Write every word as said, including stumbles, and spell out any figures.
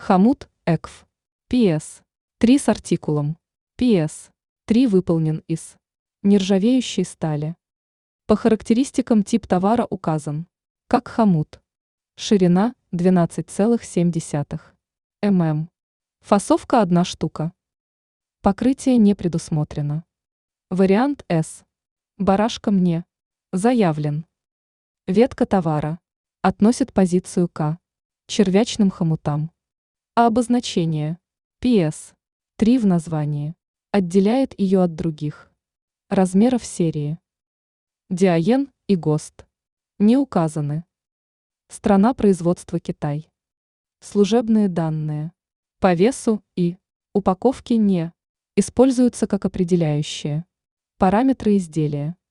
Хомут, ЭКФ. пи эс. три с артикулом. пи эс. три выполнен из нержавеющей стали. По характеристикам тип товара указан как хомут. Ширина двенадцать целых семь десятых мм. Фасовка одна штука. Покрытие не предусмотрено. Вариант С. Барашка мне заявлен. Ветка товара относит позицию К червячным хомутам. А обозначение пи эс три в названии отделяет ее от других размеров серии. Диаен и ГОСТ не указаны. Страна производства Китай. Служебные данные по весу и упаковке не используются как определяющие параметры изделия.